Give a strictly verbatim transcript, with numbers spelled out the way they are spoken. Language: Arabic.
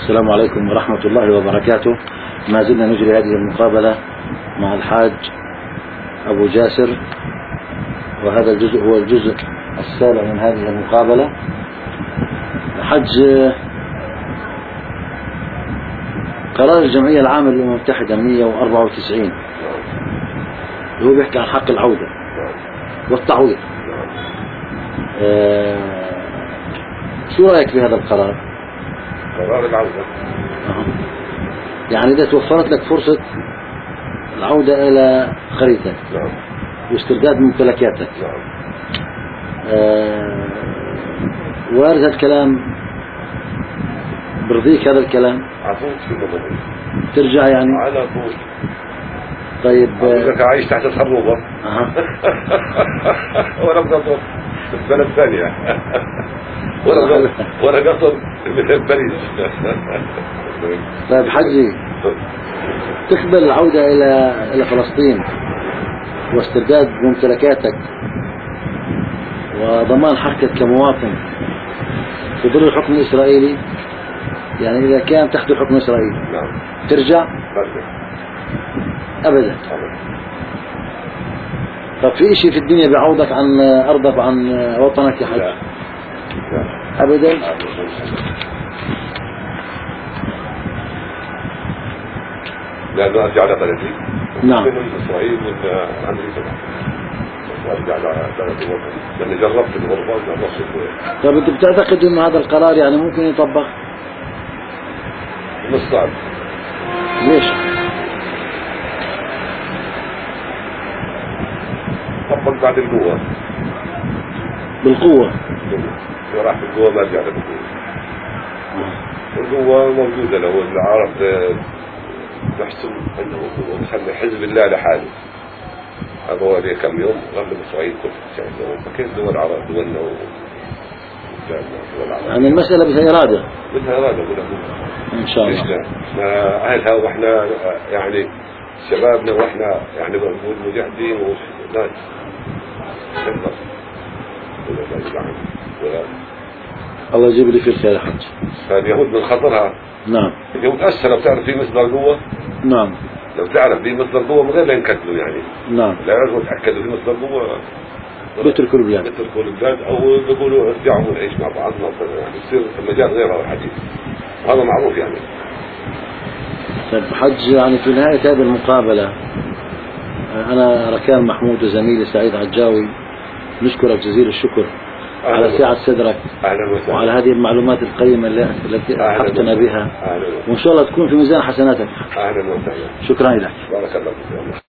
السلام عليكم ورحمة الله وبركاته. ما زلنا نجري هذه المقابلة مع الحاج أبو جاسر، وهذا الجزء هو الجزء السابع من هذه المقابلة. حج قرار الجمعية العامة للأمم المتحدة مئة وأربعة وتسعين هو بيحكي عن حق العودة والتعويض. آه شو رأيك في هذا القرار؟ قرار العودة أه. يعني إذا توفرت لك فرصة العودة إلى قريتك نعم واسترداد ممتلكاتك، نعم آه وارد هذا الكلام؟ برضيك هذا الكلام؟ عفوت في الموضوع ترجع يعني على طول. طيب إذا كان عايش تحت الخروبة أه. ولا بقصر السنة الثانية ولا ولا قصر مثل باريس. طيب حجي، تقبل العودة إلى إلى فلسطين واسترداد ممتلكاتك وضمان حقك كمواطن في ظل الحكم الإسرائيلي؟ يعني إذا كان تحت الحكم الإسرائيلي نعم ترجع؟ برجع أبدا. طب في إشي في الدنيا بيعوضك عن أرضك وعن وطنك يا حج؟ لا لا أبدا. لا لا أرجع على بلدي. نعم. من إسرائيل من أمريكا أرجع على بلدي وطني، لأني جربت الغربة وجربت. طب أنت بتعتقد إنه هذا القرار يعني ممكن يطبق؟ مش صعب. ليش؟ طبق بعد القوة. بالقوة؟ إذا راح بالقوة ما أرجع بالقوة. القوة موجودة لو العرب نحسب أنه هو خلي حزب الله لحاله. هذا هو ليه كم يوم غير إسرائيل كل فكيف دول العرب دولنا و يعني المسألة بدها إرادة. بدها إرادة بدها إن شاء الله. احنا أهلها وإحنا يعني شبابنا وإحنا يعني بنقول مجاهدين وناس نقدر الله يجيب لي في الخير يا حج. فاليهود من خطرها. نعم. اليهود أسهل لو تعرف في مصدر قوة. نعم. لو تعرف في مصدر قوة من غير لا ينكتلوا يعني. نعم. لا يعرفوا يتأكدوا في مصدر قوة. بيتركوا البلاد. بيتركوا البلاد أو بيقولوا ارجعوا ونعيش مع بعضنا يعني يصير المجال غير هذا الحديث. هذا معروف يعني. طيب حج، يعني في نهاية هذه المقابلة أنا ركان محمود وزميلي سعيد عجاوي نشكرك جزيل الشكر على سعة صدرك وعلى هذه المعلومات القيمة التي ألحقتنا بها، وإن شاء الله تكون في ميزان حسناتك. أهلا وسهلا. شكرا لك. بارك الله فيك.